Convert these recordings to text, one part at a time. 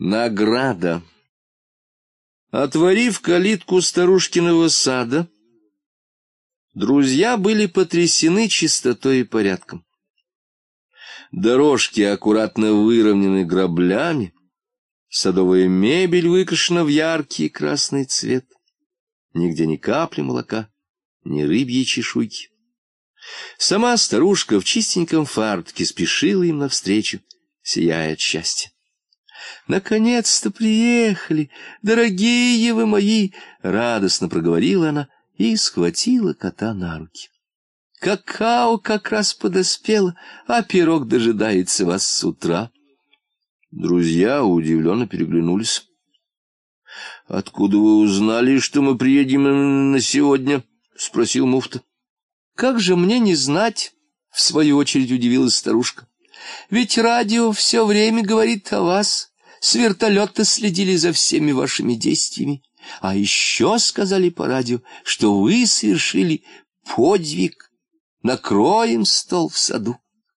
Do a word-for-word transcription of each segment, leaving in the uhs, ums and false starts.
Награда. Отворив калитку старушкиного сада, друзья были потрясены чистотой и порядком. Дорожки аккуратно выровнены граблями, садовая мебель выкрашена в яркий красный цвет. Нигде ни капли молока, ни рыбьей чешуйки. Сама старушка в чистеньком фартуке спешила им навстречу, сияя от счастья. «Наконец-то приехали, дорогие вы мои!» — радостно проговорила она и схватила кота на руки. «Какао как раз подоспело, а пирог дожидается вас с утра». Друзья удивленно переглянулись. «Откуда вы узнали, что мы приедем именно сегодня?» — спросил муфта. «Как же мне не знать?» — в свою очередь удивилась старушка. «Ведь радио все время говорит о вас. С вертолета следили за всеми вашими действиями. А еще сказали по радио, что вы совершили подвиг. Накроем стол в саду».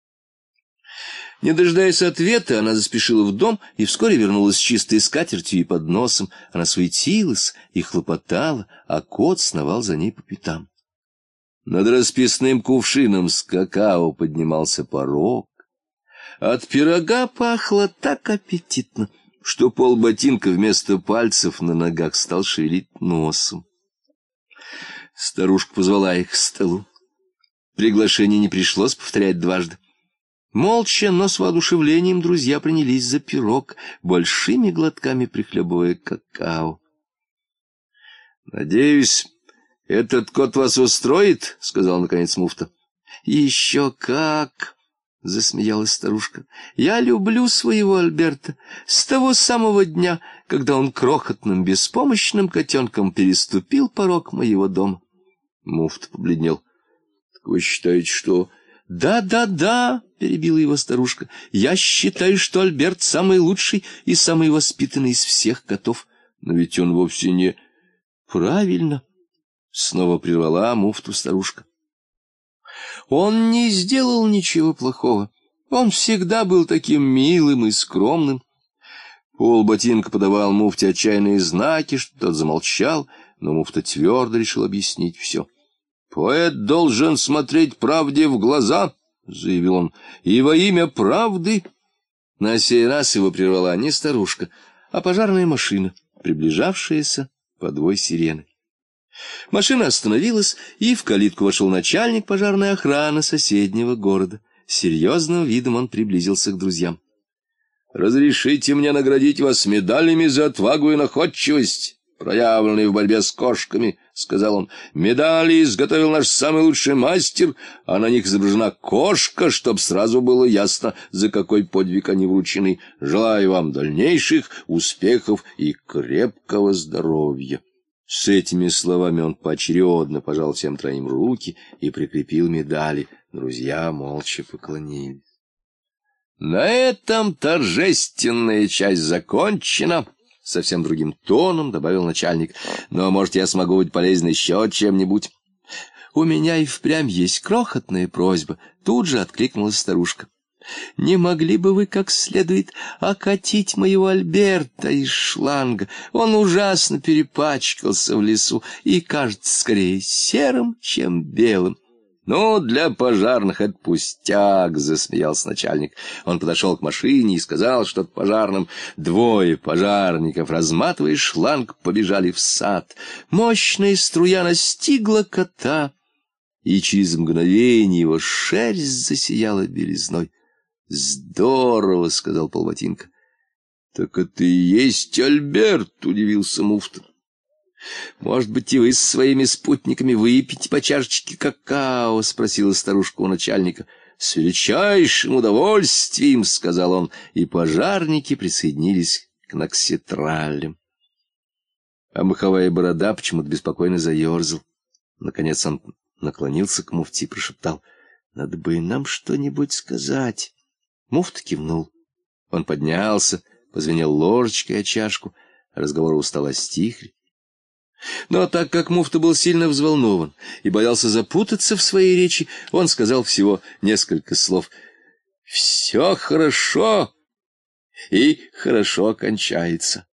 Не дожидаясь ответа, она заспешила в дом и вскоре вернулась с чистой скатертью и подносом. Она суетилась и хлопотала, а кот сновал за ней по пятам. Над расписным кувшином с какао поднимался порог. От пирога пахло так аппетитно, что полботинка вместо пальцев на ногах стал шевелить носом. Старушка позвала их к столу. Приглашение не пришлось повторять дважды. Молча, но с воодушевлением друзья принялись за пирог, большими глотками прихлебывая какао. «Надеюсь, этот кот вас устроит?» — сказал наконец муфта. «Еще как!» — засмеялась старушка. «Я люблю своего Альберта с того самого дня, когда он крохотным беспомощным котенком переступил порог моего дома». Муфта побледнел. «Так вы считаете, что...» «Да-да-да», — перебила его старушка, — «я считаю, что Альберт самый лучший и самый воспитанный из всех котов. Но ведь он вовсе не...» «Правильно», — снова прервала муфту старушка. «Он не сделал ничего плохого. Он всегда был таким милым и скромным». Полботинка подавал муфте отчаянные знаки, что тот замолчал, но муфта твердо решил объяснить все. «Поэт должен смотреть правде в глаза», — заявил он, — «и во имя правды...» На сей раз его прервала не старушка, а пожарная машина, приближавшаяся по двой сирены. Машина остановилась, и в калитку вошел начальник пожарной охраны соседнего города. Серьезным видом он приблизился к друзьям. «Разрешите мне наградить вас медалями за отвагу и находчивость, проявленные в борьбе с кошками», — сказал он. «Медали изготовил наш самый лучший мастер, а на них изображена кошка, чтоб сразу было ясно, за какой подвиг они вручены. Желаю вам дальнейших успехов и крепкого здоровья». С этими словами он поочередно пожал всем троим руки и прикрепил медали. Друзья молча поклонились. «На этом торжественная часть закончена», — совсем другим тоном добавил начальник. «Но, может, я смогу быть полезен еще чем-нибудь?» «У меня и впрямь есть крохотная просьба», — тут же откликнулась старушка. «Не могли бы вы как следует окатить моего Альберта из шланга? Он ужасно перепачкался в лесу и кажется скорее серым, чем белым». «Ну, для пожарных это пустяк», — засмеялся начальник. Он подошел к машине и сказал что-то пожарным. Двое пожарников, разматывая шланг, побежали в сад. Мощная струя настигла кота, и через мгновение его шерсть засияла белизной. «Здорово», — сказал полботинка. «Так это и есть Альберт», — удивился муфта. «Может быть, и вы с своими спутниками выпьете по чашечке какао?» — спросила старушка у начальника. «С величайшим удовольствием», — сказал он, и пожарники присоединились к нокситралям. А маховая борода почему-то беспокойно заерзал. Наконец он наклонился к муфте и прошептал: «Надо бы и нам что-нибудь сказать». Муфта кивнул. Он поднялся, позвенел ложечкой о чашку, разговоры устало стихли. Но так как муфта был сильно взволнован и боялся запутаться в своей речи, он сказал всего несколько слов. «Все хорошо, и хорошо кончается.